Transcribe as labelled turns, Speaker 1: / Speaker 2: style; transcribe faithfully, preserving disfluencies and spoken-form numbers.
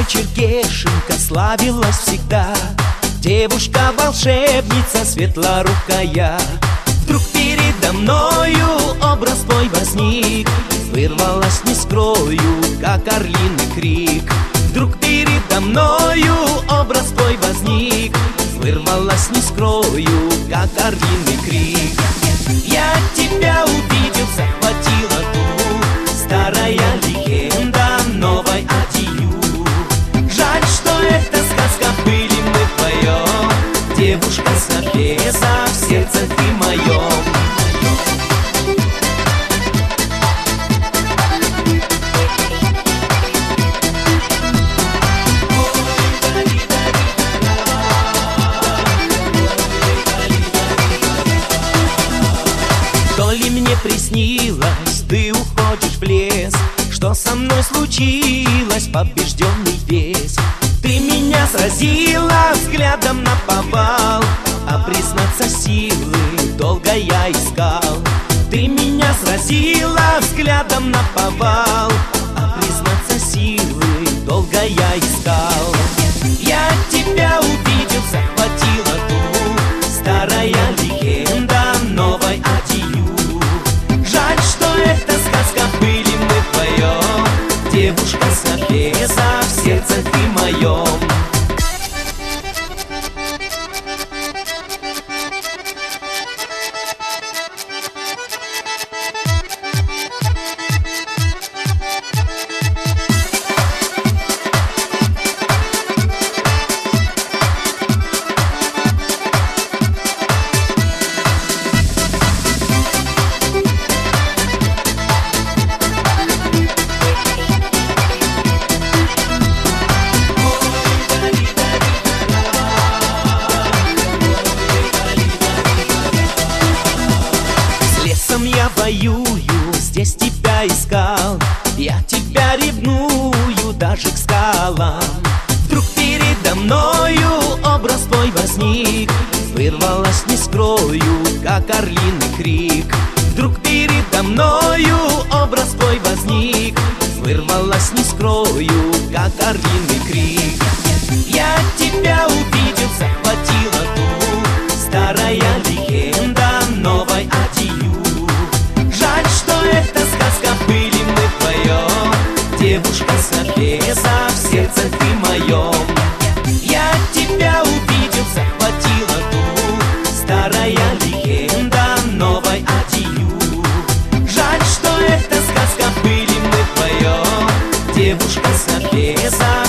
Speaker 1: Черкешенка славилась всегда. Девушка-волшебница светлорукая. Вдруг передо мною образ твой возник. Вырвалась, не скрою, как орлиный крик. Вдруг передо мною образ твой возник. Вырвалась, не скрою, как орлиный крик. Я тебя увидел, захватила дух. Старая легенда новой одею. Жаль, что эта сказка, были мы вдвоем. Девушка Софеса, в сердце ты моем. То ли мне приснилось, ты уходишь в лес. Что со мной случилось, побежденный весь? Ты меня сразила взглядом наповал, а признаться силы долго я искал. Ты меня сразила взглядом наповал, а признаться силы долго я искал. Я тебя увидел, захватила дух. Старая легенда новой одею. Жаль, что эта сказка, были мы вдвоем. Девушка Софеса, в сердце ты моем. Я воюю, здесь тебя искал. Я тебя ревную даже к скалам. Вдруг передо мною образ твой возник. Вырвалась, не скрою, как орлиный крик. Вдруг передо мною образ твой возник. Вырвалась, не скрою, как орлиный крик. Я тебя увидел, захватила дух. Старая легенда новой одею. Жаль, что эта сказка, были мы вдвоем. Девушка Софеса, в сердце ты моем. Я тебя увидел, захватила дух. Старая легенда новой одею. Жаль, что эта сказка, были мы вдвоем. Девушка Софеса,